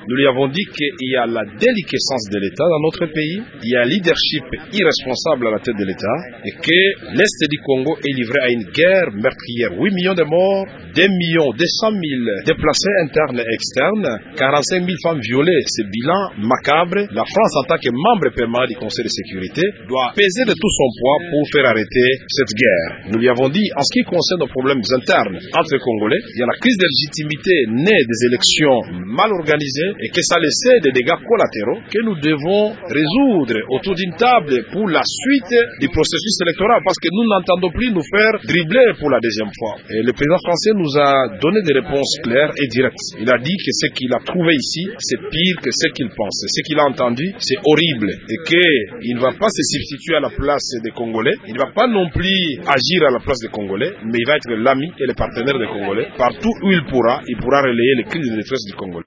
Nous lui avons dit qu'il y a la déliquescence de l'État dans notre pays, il y a un leadership irresponsable à la tête de l'État et que l'Est du Congo est livré à une guerre meurtrière. 8 millions de morts, 2 millions 200 000 déplacés internes et externes, 45 000 femmes violées. Ce bilan macabre, la France en tant que membre permanent du Conseil de sécurité doit peser de tout son poids pour faire arrêter cette guerre. Nous lui avons dit, en ce qui concerne nos problèmes internes entre les Congolais, il y a la crise de légitimité née des élections mal organisées et que ça laissait des dégâts collatéraux que nous devons résoudre autour d'une table pour la suite du processus électoral parce que nous n'entendons plus nous faire dribbler pour la deuxième fois. Et le président français nous a donné des réponses claires et directes. Il a dit que ce qu'il a trouvé ici, c'est pire que ce qu'il pense. Ce qu'il a entendu, c'est horrible et qu'il ne va pas se substituer à la place des Congolais. Il ne va pas non plus agir à la place des Congolais, mais il va être l'ami et le partenaire des Congolais. Partout où il pourra relayer les crises de détresse du Congolais.